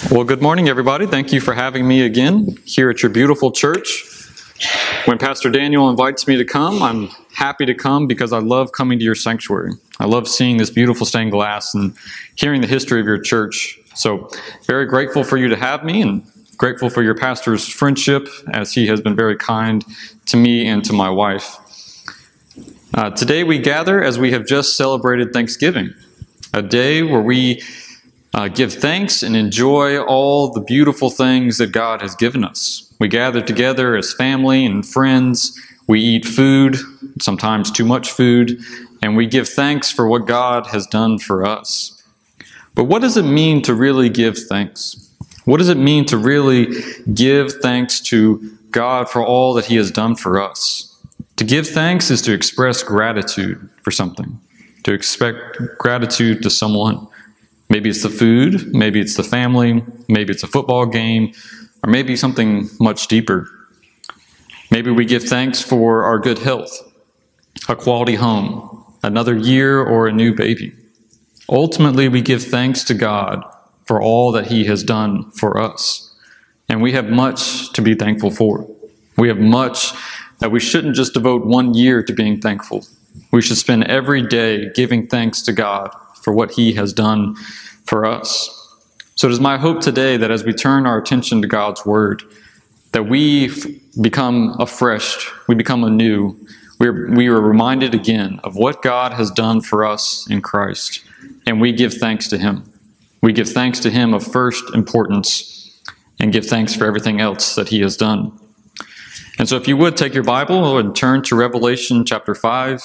Well, good morning, everybody. Thank you for having me again here at your beautiful church. When Pastor Daniel invites me to come, I'm happy to come because I love coming to your sanctuary. I love seeing this beautiful stained glass and hearing the history of your church. So, very grateful for you to have me and grateful for your pastor's friendship as he has been very kind to me and to my wife. Today we gather as we have just celebrated Thanksgiving, a day where we give thanks and enjoy all the beautiful things that God has given us. We gather together as family and friends. We eat food, sometimes too much food, and we give thanks for what God has done for us. But what does it mean to really give thanks? What does it mean to really give thanks to God for all that He has done for us? To give thanks is to express gratitude for something, to expect gratitude to someone. Maybe it's the food, maybe it's the family, maybe it's a football game, or maybe something much deeper. Maybe we give thanks for our good health, a quality home, another year, or a new baby. Ultimately, we give thanks to God for all that He has done for us. And we have much to be thankful for. We have much that we shouldn't just devote 1 year to being thankful. We should spend every day giving thanks to God for what He has done for us. So it is my hope today that as we turn our attention to God's Word, that we become afresh, we become anew. We are reminded again of what God has done for us in Christ, and we give thanks to Him. We give thanks to Him of first importance and give thanks for everything else that He has done. And so if you would take your Bible and turn to Revelation chapter 5.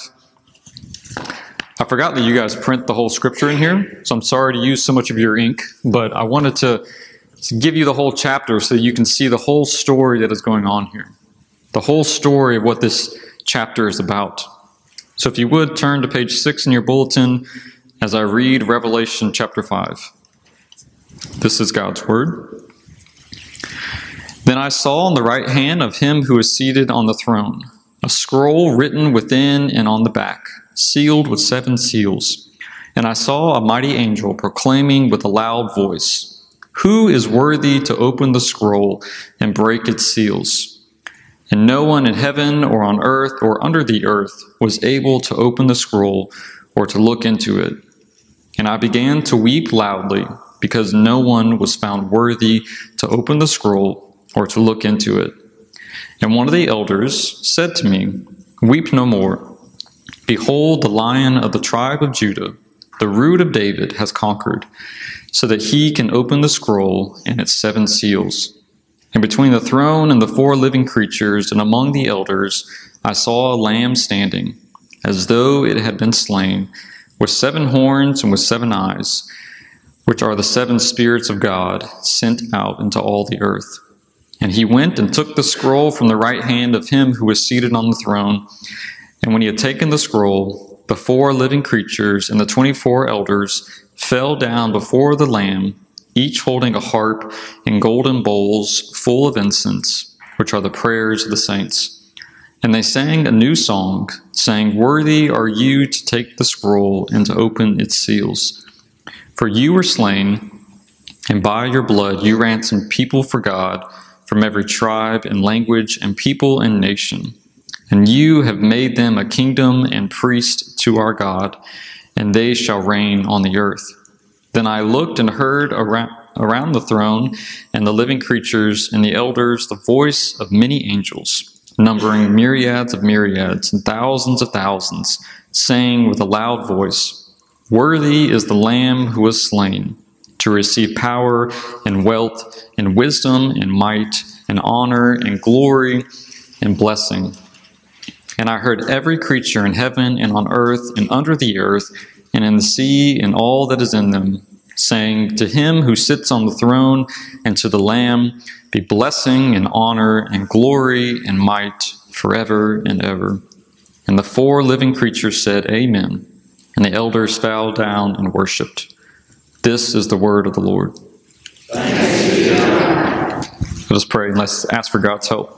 I forgot that you guys print the whole scripture in here, so I'm sorry to use so much of your ink, but I wanted to give you the whole chapter so that you can see the whole story that is going on here. The whole story of what this chapter is about. So if you would turn to page 6 in your bulletin as I read Revelation chapter 5. This is God's Word. Then I saw on the right hand of Him who is seated on the throne a scroll written within and on the back, sealed with 7 seals. And I saw a mighty angel proclaiming with a loud voice, "Who is worthy to open the scroll and break its seals?" And no one in heaven or on earth or under the earth was able to open the scroll or to look into it. And I began to weep loudly because no one was found worthy to open the scroll or to look into it. And one of the elders said to me, "Weep no more. Behold, the Lion of the tribe of Judah, the Root of David, has conquered, so that He can open the scroll and its 7 seals." And between the throne and the 4 living creatures and among the elders, I saw a lamb standing, as though it had been slain, with 7 horns and with 7 eyes, which are the 7 spirits of God sent out into all the earth. And He went and took the scroll from the right hand of Him who was seated on the throne. And when He had taken the scroll, the 4 living creatures and the 24 elders fell down before the Lamb, each holding a harp and golden bowls full of incense, which are the prayers of the saints. And they sang a new song, saying, "Worthy are you to take the scroll and to open its seals. For you were slain, and by your blood you ransomed people for God from every tribe and language and people and nation. And you have made them a kingdom and priest to our God, and they shall reign on the earth." Then I looked and heard around the throne and the living creatures and the elders the voice of many angels, numbering myriads of myriads and thousands of thousands, saying with a loud voice, "Worthy is the Lamb who was slain, to receive power and wealth and wisdom and might and honor and glory and blessing." And I heard every creature in heaven and on earth and under the earth and in the sea and all that is in them, saying, "To Him who sits on the throne and to the Lamb be blessing and honor and glory and might forever and ever." And the 4 living creatures said, "Amen." And the elders fell down and worshipped. This is the word of the Lord. Thanks be to God. Let us pray and let's ask for God's help.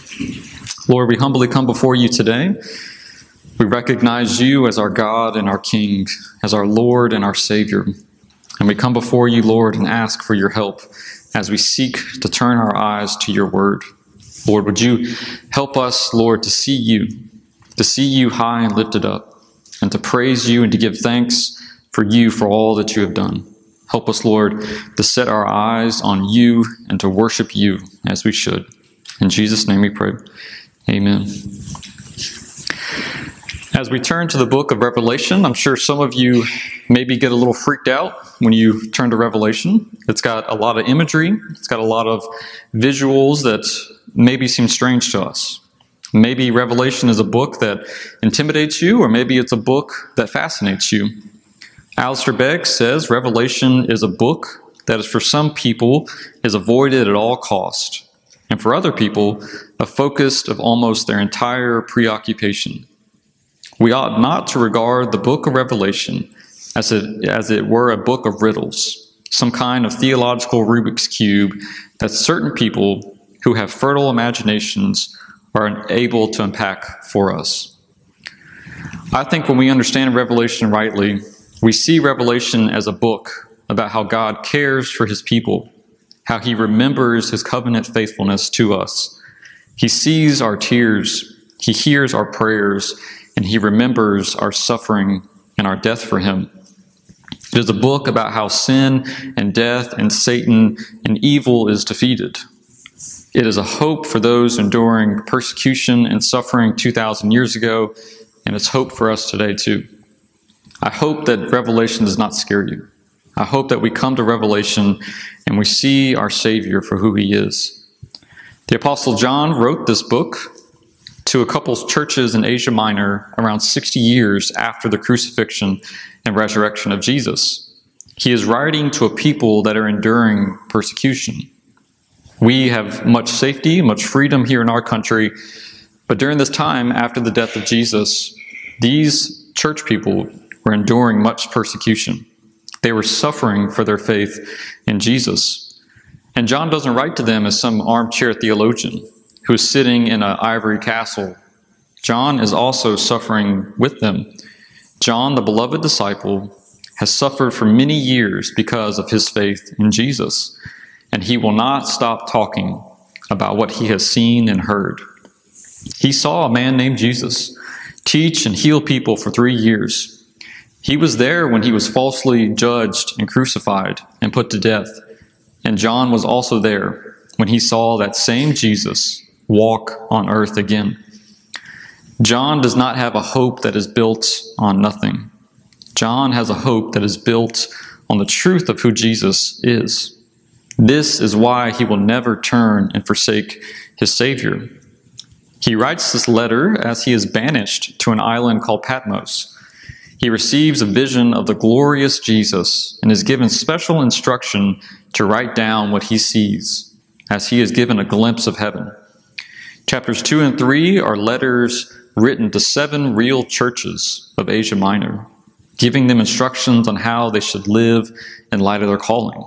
Lord, we humbly come before you today. We recognize you as our God and our King, as our Lord and our Savior. And we come before you, Lord, and ask for your help as we seek to turn our eyes to your word. Lord, would you help us, Lord, to see you high and lifted up, and to praise you and to give thanks for you for all that you have done. Help us, Lord, to set our eyes on you and to worship you as we should. In Jesus' name we pray. Amen. As we turn to the book of Revelation, I'm sure some of you maybe get a little freaked out when you turn to Revelation. It's got a lot of imagery. It's got a lot of visuals that maybe seem strange to us. Maybe Revelation is a book that intimidates you, or maybe it's a book that fascinates you. Alistair Begg says Revelation is a book that is for some people is avoided at all cost, and for other people, a focus of almost their entire preoccupation. We ought not to regard the book of Revelation as it were a book of riddles, some kind of theological Rubik's Cube that certain people who have fertile imaginations are able to unpack for us. I think when we understand Revelation rightly, we see Revelation as a book about how God cares for his people, how he remembers his covenant faithfulness to us. He sees our tears, he hears our prayers, and he remembers our suffering and our death for him. It is a book about how sin and death and Satan and evil is defeated. It is a hope for those enduring persecution and suffering 2,000 years ago, and it's hope for us today too. I hope that Revelation does not scare you. I hope that we come to Revelation and we see our Savior for who he is. The Apostle John wrote this book to a couple churches in Asia Minor around 60 years after the crucifixion and resurrection of Jesus. He is writing to a people that are enduring persecution. We have much safety, much freedom here in our country, but during this time after the death of Jesus, these church people were enduring much persecution. They were suffering for their faith in Jesus. And John doesn't write to them as some armchair theologian who is sitting in an ivory castle. John is also suffering with them. John, the beloved disciple, has suffered for many years because of his faith in Jesus, and he will not stop talking about what he has seen and heard. He saw a man named Jesus teach and heal people for 3 years. He was there when he was falsely judged and crucified and put to death, and John was also there when he saw that same Jesus walk on earth again. John does not have a hope that is built on nothing. John has a hope that is built on the truth of who Jesus is. This is why he will never turn and forsake his Savior. He writes this letter as he is banished to an island called Patmos. He receives a vision of the glorious Jesus and is given special instruction to write down what he sees, as he is given a glimpse of heaven. Chapters 2 and 3 are letters written to 7 real churches of Asia Minor, giving them instructions on how they should live in light of their calling.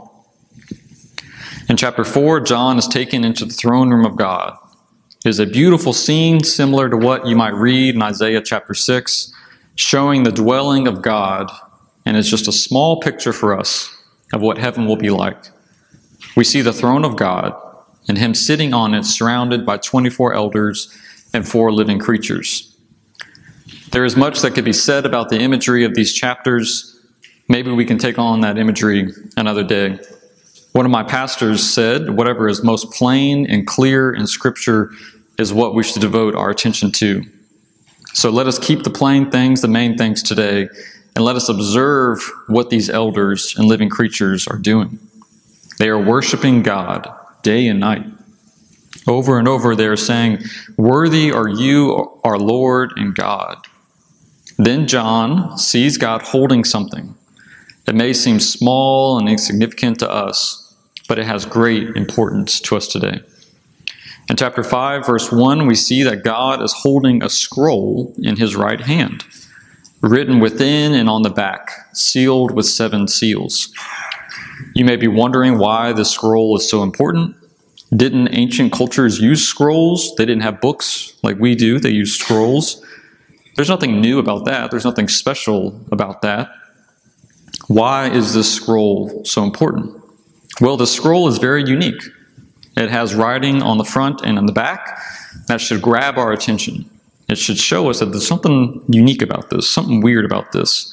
In chapter 4, John is taken into the throne room of God. It is a beautiful scene similar to what you might read in Isaiah chapter 6, showing the dwelling of God, and it's just a small picture for us of what heaven will be like. We see the throne of God, and him sitting on it surrounded by 24 elders and 4 living creatures. There is much that could be said about the imagery of these chapters. Maybe we can take on that imagery another day. One of my pastors said, whatever is most plain and clear in Scripture is what we should devote our attention to. So let us keep the plain things, the main things today, and let us observe what these elders and living creatures are doing. They are worshiping God day and night. Over and over they are saying, "Worthy are you, our Lord and God." Then John sees God holding something that may seem small and insignificant to us, but it has great importance to us today. In chapter 5, verse 1, we see that God is holding a scroll in his right hand, written within and on the back, sealed with 7 seals. You may be wondering why this scroll is so important. Didn't ancient cultures use scrolls? They didn't have books like we do. They used scrolls. There's nothing new about that. There's nothing special about that. Why is this scroll so important? Well, the scroll is very unique. It has writing on the front and on the back that should grab our attention. It should show us that there's something unique about this, something weird about this.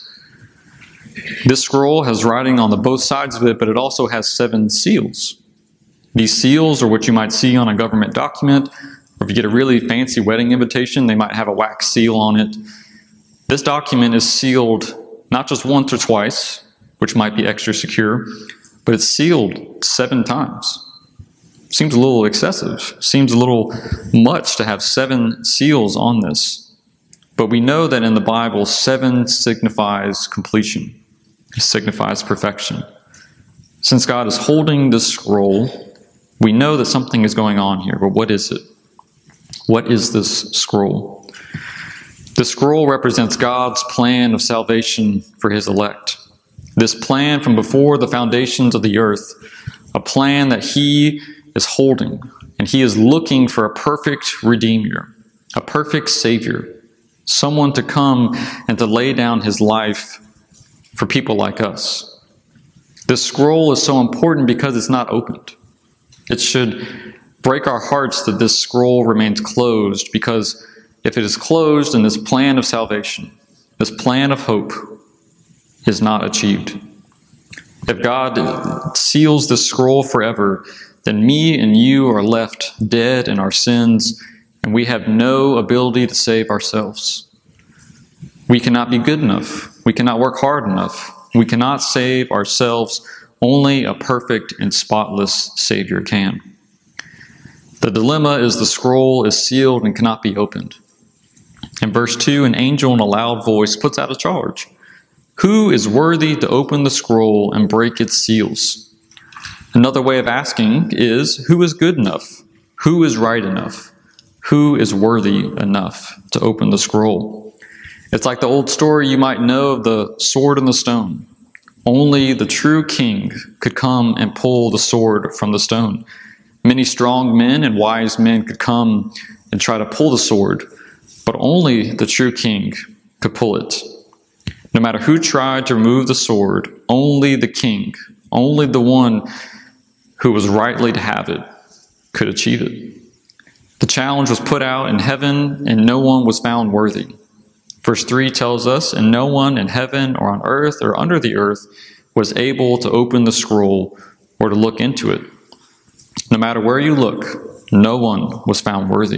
This scroll has writing on the both sides of it, but it also has 7 seals. These seals are what you might see on a government document, or if you get a really fancy wedding invitation, they might have a wax seal on it. This document is sealed not just once or twice, which might be extra secure, but it's sealed 7 times. Seems a little excessive. Seems a little much to have 7 seals on this. But we know that in the Bible, 7 signifies completion. It signifies perfection. Since God is holding this scroll, we know that something is going on here. But what is it? What is this scroll? The scroll represents God's plan of salvation for his elect. This plan from before the foundations of the earth, a plan that he is holding, and he is looking for a perfect Redeemer, a perfect Savior, someone to come and to lay down his life for people like us. This scroll is so important because it's not opened. It should break our hearts that this scroll remains closed, because if it is closed, then this plan of salvation, this plan of hope, is not achieved. If God seals this scroll forever, then me and you are left dead in our sins, and we have no ability to save ourselves. We cannot be good enough. We cannot work hard enough. We cannot save ourselves. Only a perfect and spotless Savior can. The dilemma is the scroll is sealed and cannot be opened. In verse 2, an angel in a loud voice puts out a charge. Who is worthy to open the scroll and break its seals? Another way of asking is, who is good enough? Who is right enough? Who is worthy enough to open the scroll? It's like the old story you might know of the sword and the stone. Only the true king could come and pull the sword from the stone. Many strong men and wise men could come and try to pull the sword, but only the true king could pull it. No matter who tried to remove the sword, only the king, only the one who was rightly to have it, could achieve it. The challenge was put out in heaven, and no one was found worthy. Verse 3 tells us, and no one in heaven or on earth or under the earth was able to open the scroll or to look into it. No matter where you look, no one was found worthy.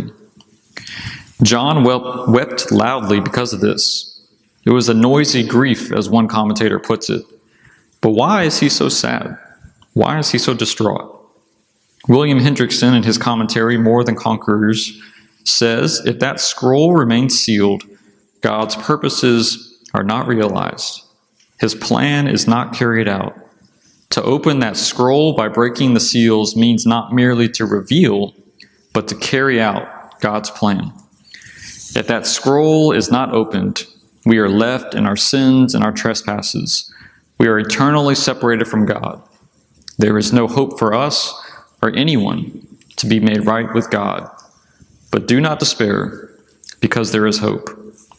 John wept loudly because of this. It was a noisy grief, as one commentator puts it. But why is he so sad? Why is he so distraught? William Hendrickson, in his commentary, More Than Conquerors, says, if that scroll remains sealed, God's purposes are not realized. His plan is not carried out. To open that scroll by breaking the seals means not merely to reveal, but to carry out God's plan. If that scroll is not opened, we are left in our sins and our trespasses. We are eternally separated from God. There is no hope for us or anyone to be made right with God. But do not despair, because there is hope.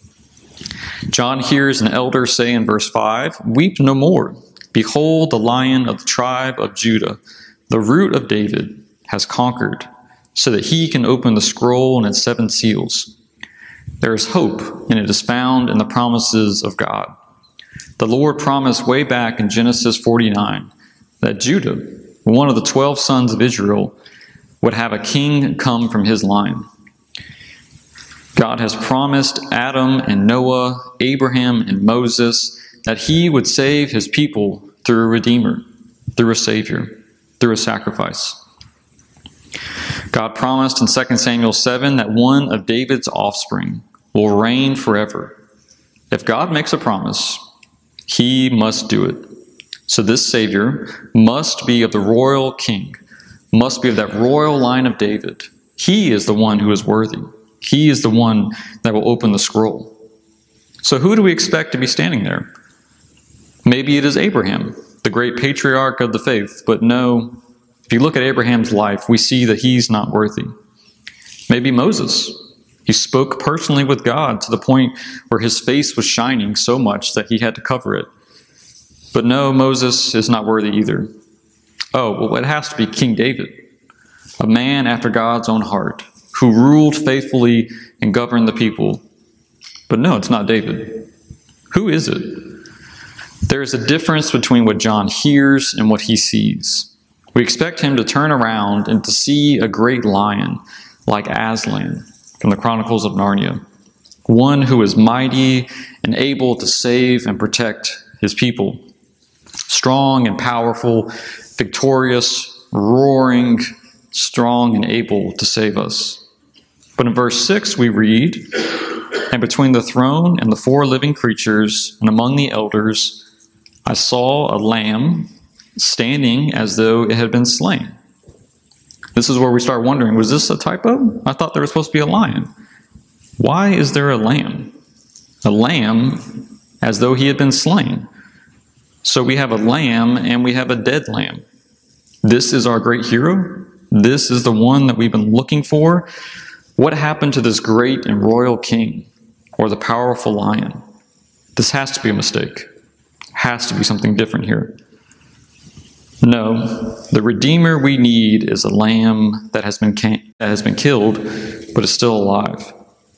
John hears an elder say in verse 5, weep no more. Behold, the Lion of the tribe of Judah, the Root of David, has conquered, so that he can open the scroll and its 7 seals. There is hope, and it is found in the promises of God. The Lord promised way back in Genesis 49 that Judah, one of the 12 sons of Israel, would have a king come from his line. God has promised Adam and Noah, Abraham and Moses, that he would save his people through a Redeemer, through a Savior, through a sacrifice. God promised in 2 Samuel 7 that one of David's offspring will reign forever. If God makes a promise, he must do it. So this Savior must be of the royal king, must be of that royal line of David. He is the one who is worthy. He is the one that will open the scroll. So who do we expect to be standing there? Maybe it is Abraham, the great patriarch of the faith, but no, if you look at Abraham's life, we see that he's not worthy. Maybe Moses. He spoke personally with God to the point where his face was shining so much that he had to cover it. But no, Moses is not worthy either. Oh, well, it has to be King David, a man after God's own heart, who ruled faithfully and governed the people. But no, it's not David. Who is it? There is a difference between what John hears and what he sees. We expect him to turn around and to see a great lion like Aslan from the Chronicles of Narnia, one who is mighty and able to save and protect his people, strong and powerful, victorious, roaring, strong and able to save us. But in verse 6 we read, "And between the throne and the four living creatures and among the elders, I saw a lamb standing as though it had been slain." This is where we start wondering, was this a typo? I thought there was supposed to be a lion. Why is there a lamb? A lamb as though he had been slain. So we have a lamb and we have a dead lamb. This is our great hero. This is the one that we've been looking for. What happened to this great and royal king or the powerful lion? This has to be a mistake. Has to be something different here. No, the Redeemer we need is a lamb that has been killed, but is still alive.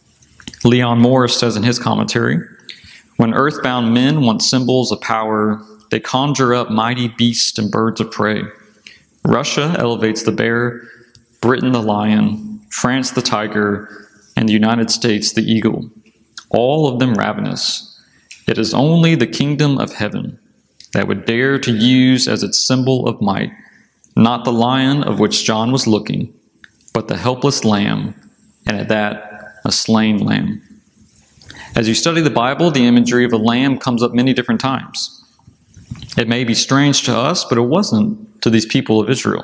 Leon Morris says in his commentary, "When earthbound men want symbols of power, they conjure up mighty beasts and birds of prey. Russia elevates the bear, Britain the lion, France the tiger, and the United States the eagle, all of them ravenous. It is only the kingdom of heaven that would dare to use as its symbol of might, not the lion of which John was looking, but the helpless lamb, and at that, a slain lamb." As you study the Bible, the imagery of a lamb comes up many different times. It may be strange to us, but it wasn't to these people of Israel.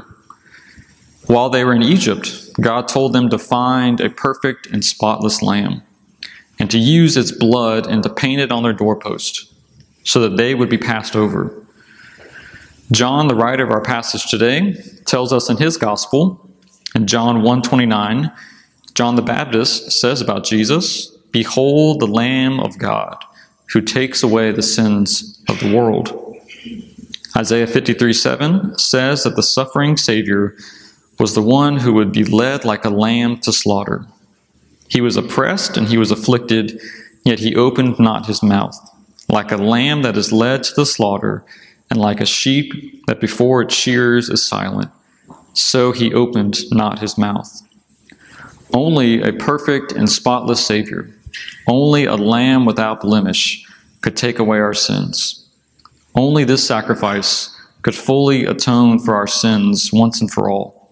While they were in Egypt, God told them to find a perfect and spotless lamb, and to use its blood and to paint it on their doorpost, so that they would be passed over. John, the writer of our passage today, tells us in his gospel, in John 1:29, John the Baptist says about Jesus, "Behold the Lamb of God, who takes away the sins of the world." Isaiah 53:7 says that the suffering Savior was the one who would be led like a lamb to slaughter. He was oppressed and he was afflicted, yet he opened not his mouth. Like a lamb that is led to the slaughter, and like a sheep that before its shearers is silent, so he opened not his mouth. Only a perfect and spotless Savior, only a lamb without blemish, could take away our sins. Only this sacrifice could fully atone for our sins once and for all.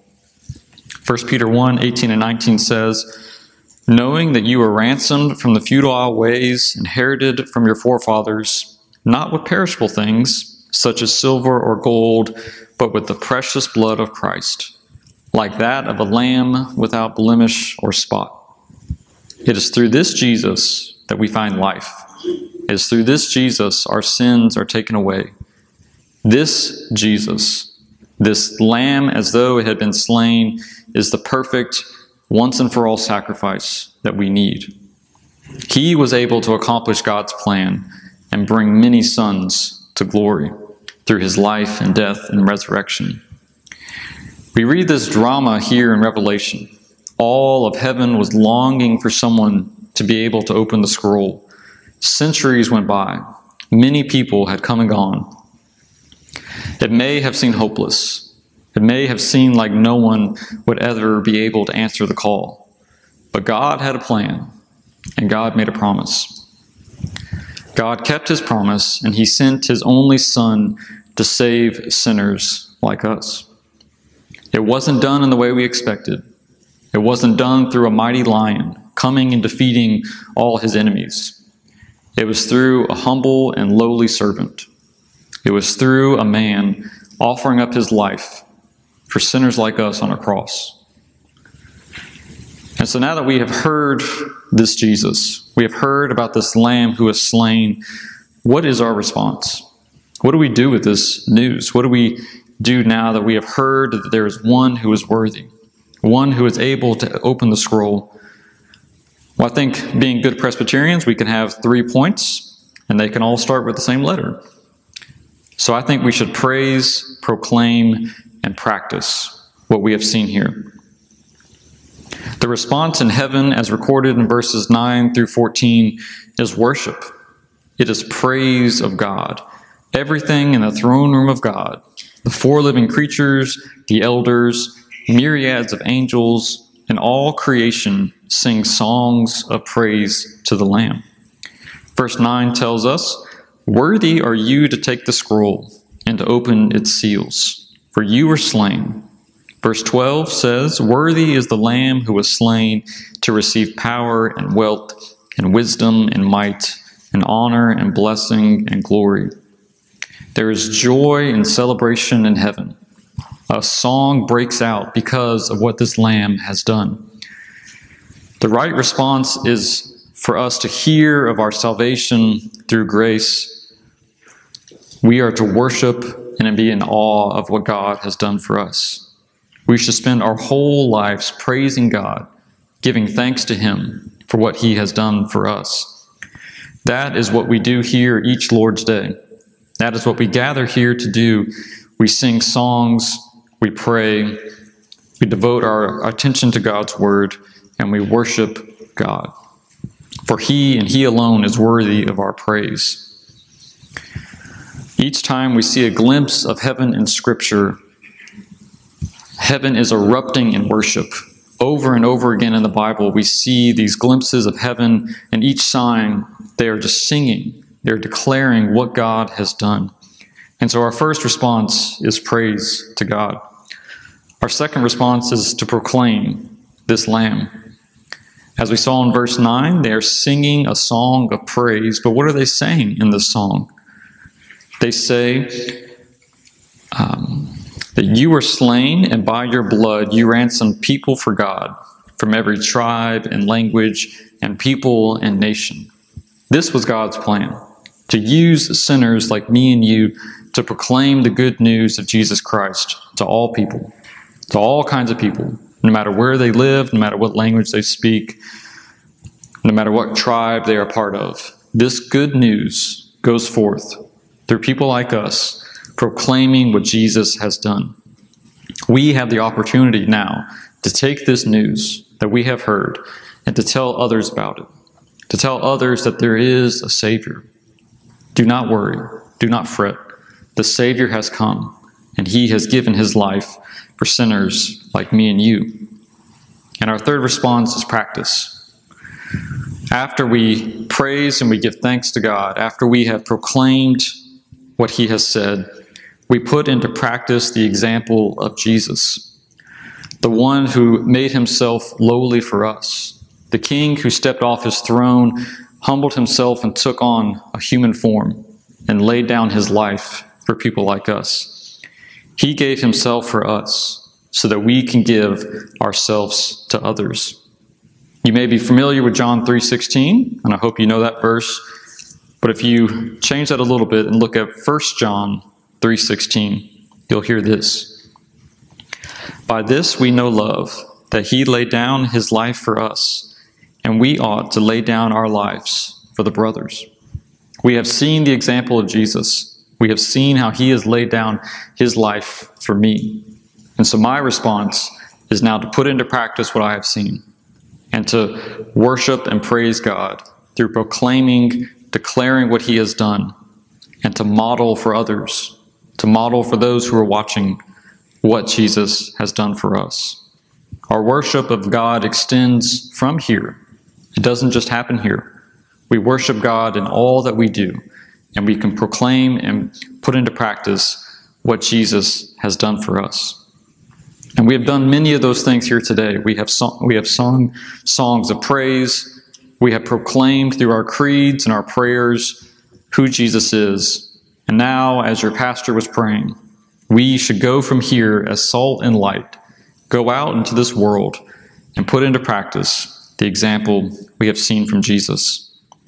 1 Peter 1:18 and 19 says, "Knowing that you were ransomed from the futile ways inherited from your forefathers, not with perishable things, such as silver or gold, but with the precious blood of Christ, like that of a lamb without blemish or spot." It is through this Jesus that we find life. It is through this Jesus our sins are taken away. This Jesus, this lamb as though it had been slain, is the perfect, once and for all sacrifice that we need. He was able to accomplish God's plan and bring many sons to glory through his life and death and resurrection. We read this drama here in Revelation. All of heaven was longing for someone to be able to open the scroll. Centuries went by. Many people had come and gone. It may have seemed hopeless. It may have seemed like no one would ever be able to answer the call. But God had a plan, and God made a promise. God kept his promise, and he sent his only Son to save sinners like us. It wasn't done in the way we expected. It wasn't done through a mighty lion coming and defeating all his enemies. It was through a humble and lowly servant. It was through a man offering up his life for sinners like us on a cross. And so now that we have heard this Jesus, we have heard about this lamb who is slain, what is our response? What do we do with this news? What do we do now that we have heard that there is one who is worthy, one who is able to open the scroll? Well, I think being good Presbyterians, we can have 3 points, and they can all start with the same letter. So I think we should praise, proclaim, and practice what we have seen here. The response in heaven, as recorded in verses 9 through 14, is worship. It is praise of God. Everything in the throne room of God, the four living creatures, the elders, myriads of angels, and all creation sing songs of praise to the Lamb. Verse 9 tells us, "Worthy are you to take the scroll and to open its seals, for you were slain." Verse 12 says, "Worthy is the Lamb who was slain to receive power and wealth and wisdom and might and honor and blessing and glory." There is joy and celebration in heaven. A song breaks out because of what this Lamb has done. The right response is for us to hear of our salvation through grace. We are to worship and be in awe of what God has done for us. We should spend our whole lives praising God, giving thanks to Him for what He has done for us. That is what we do here each Lord's Day. That is what we gather here to do. We sing songs, we pray, we devote our attention to God's Word, and we worship God. For He and He alone is worthy of our praise. Each time we see a glimpse of heaven in Scripture, heaven is erupting in worship. Over and over again in the Bible, we see these glimpses of heaven, and each sign, they are just singing. They're declaring what God has done. And so our first response is praise to God. Our second response is to proclaim this Lamb. As we saw in verse 9, they are singing a song of praise, but what are they saying in this song? They say, that you were slain, and by your blood you ransomed people for God, from every tribe and language and people and nation. This was God's plan, to use sinners like me and you to proclaim the good news of Jesus Christ to all people, to all kinds of people, no matter where they live, no matter what language they speak, no matter what tribe they are part of. This good news goes forth through people like us, proclaiming what Jesus has done. We have the opportunity now to take this news that we have heard and to tell others about it, to tell others that there is a Savior. Do not worry, do not fret. The Savior has come, and He has given His life for sinners like me and you. And our third response is practice. After we praise and we give thanks to God, after we have proclaimed what He has said, we put into practice the example of Jesus, the one who made Himself lowly for us, the King who stepped off His throne, humbled Himself and took on a human form and laid down His life for people like us. He gave Himself for us so that we can give ourselves to others. You may be familiar with John 3:16, and I hope you know that verse. But if you change that a little bit and look at 1 John 3:16, you'll hear this. By this we know love, that He laid down His life for us, and we ought to lay down our lives for the brothers. We have seen the example of Jesus. We have seen how He has laid down His life for me. And so my response is now to put into practice what I have seen and to worship and praise God through proclaiming, declaring what He has done, and to model for others, to model for those who are watching what Jesus has done for us. Our worship of God extends from here. It doesn't just happen here. We worship God in all that we do, and we can proclaim and put into practice what Jesus has done for us. And we have done many of those things here today. We have sung songs of praise. We have proclaimed through our creeds and our prayers who Jesus is. And now, as your pastor was praying, we should go from here as salt and light, go out into this world and put into practice the example we have seen from Jesus.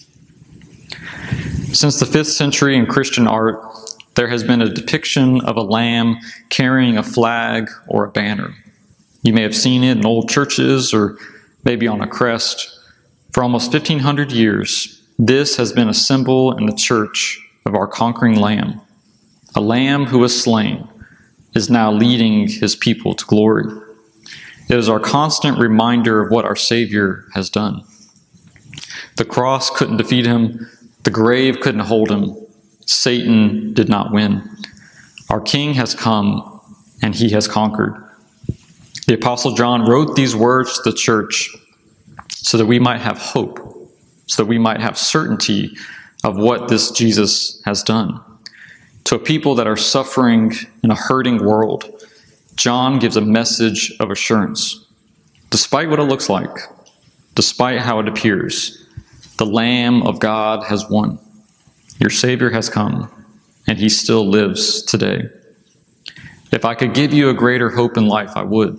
Since the 5th century in Christian art, there has been a depiction of a lamb carrying a flag or a banner. You may have seen it in old churches or maybe on a crest. For almost 1,500 years, this has been a symbol in the church of our conquering Lamb. A lamb who was slain is now leading his people to glory. It is our constant reminder of what our Savior has done. The cross couldn't defeat him. The grave couldn't hold him. Satan did not win. Our King has come, and he has conquered. The Apostle John wrote these words to the church so that we might have hope, so that we might have certainty of what this Jesus has done. To a people that are suffering in a hurting world, John gives a message of assurance. Despite what it looks like, despite how it appears, the Lamb of God has won. Your Savior has come, and he still lives today. If I could give you a greater hope in life, I would.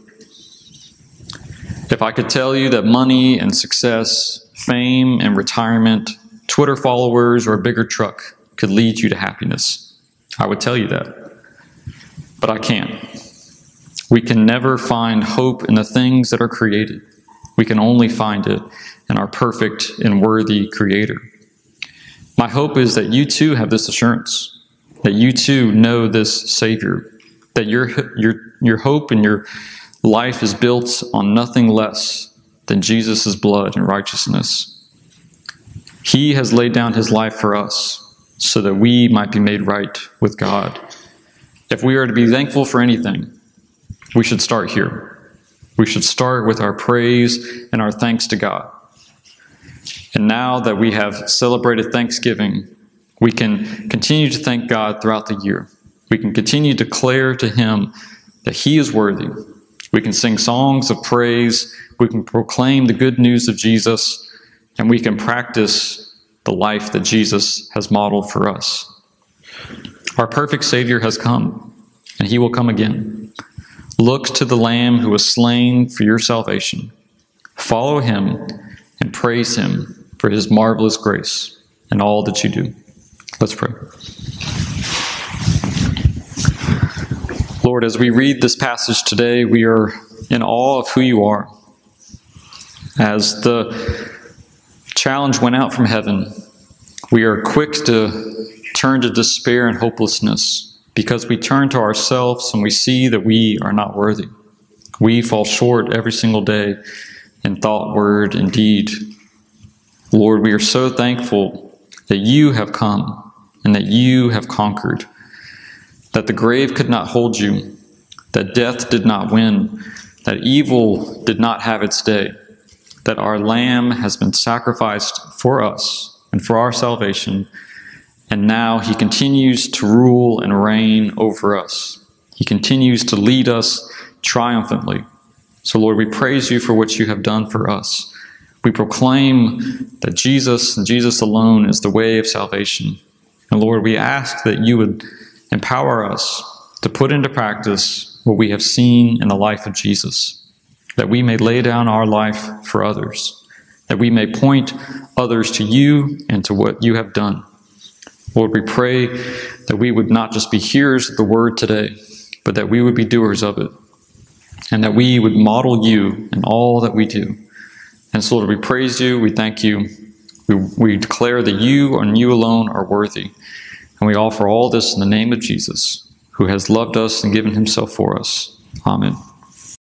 If I could tell you that money and success, fame and retirement, Twitter followers, or a bigger truck could lead you to happiness, I would tell you that. But I can't. We can never find hope in the things that are created. We can only find it in our perfect and worthy Creator. My hope is that you too have this assurance, that you too know this Savior, that your hope and your life is built on nothing less than Jesus' blood and righteousness. He has laid down his life for us so that we might be made right with God. If we are to be thankful for anything, we should start here. We should start with our praise and our thanks to God. And now that we have celebrated Thanksgiving, we can continue to thank God throughout the year. We can continue to declare to him that he is worthy. We can sing songs of praise. We can proclaim the good news of Jesus, and we can practice the life that Jesus has modeled for us. Our perfect Savior has come, and he will come again. Look to the Lamb who was slain for your salvation. Follow him and praise him for his marvelous grace and all that you do. Let's pray. Lord, as we read this passage today, we are in awe of who you are. As the challenge went out from heaven, we are quick to turn to despair and hopelessness because we turn to ourselves and we see that we are not worthy. We fall short every single day in thought, word, and deed. Lord, we are so thankful that you have come and that you have conquered, that the grave could not hold you, that death did not win, that evil did not have its day, that our Lamb has been sacrificed for us and for our salvation, and now he continues to rule and reign over us. He continues to lead us triumphantly. So Lord, we praise you for what you have done for us. We proclaim that Jesus and Jesus alone is the way of salvation. And Lord, we ask that you would empower us to put into practice what we have seen in the life of Jesus, that we may lay down our life for others, that we may point others to you and to what you have done. Lord, we pray that we would not just be hearers of the word today, but that we would be doers of it, and that we would model you in all that we do. And so, Lord, we praise you, we thank you, we declare that you and you alone are worthy. And we offer all this in the name of Jesus, who has loved us and given himself for us. Amen.